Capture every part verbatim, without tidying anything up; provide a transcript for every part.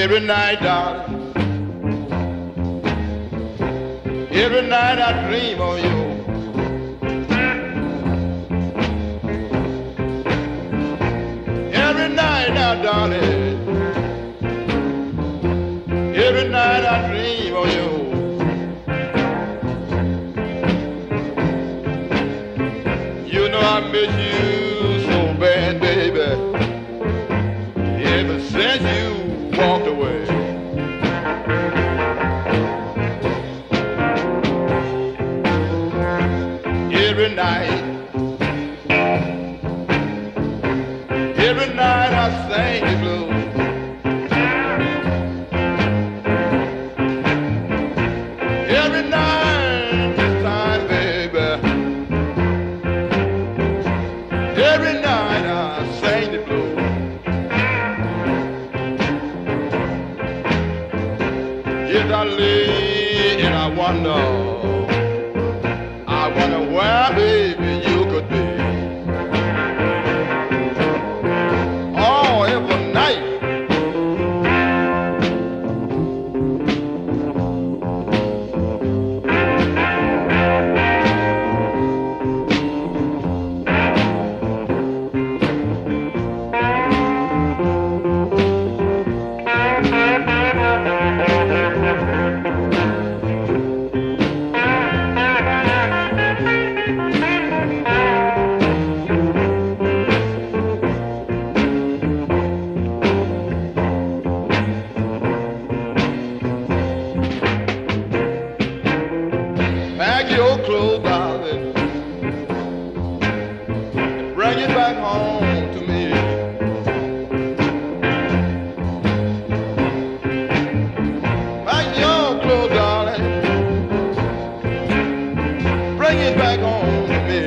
Every night, darling, every night I dream of you. Every night now, darling, every night I dream of you. You know I miss you so bad, baby, ever since you walked away. Every night, every night I sing the blues. Every night this time, baby, every night I sing the blues. Yes, I lay and I wonder, I wonder where, baby, you could be. Oh, every night. Pack your clothes, darling, and bring it back home to me. Pack your clothes, darling, bring it back home to me.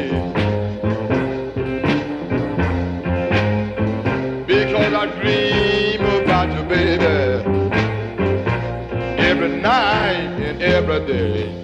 Because I dream about you, baby, every night and every day.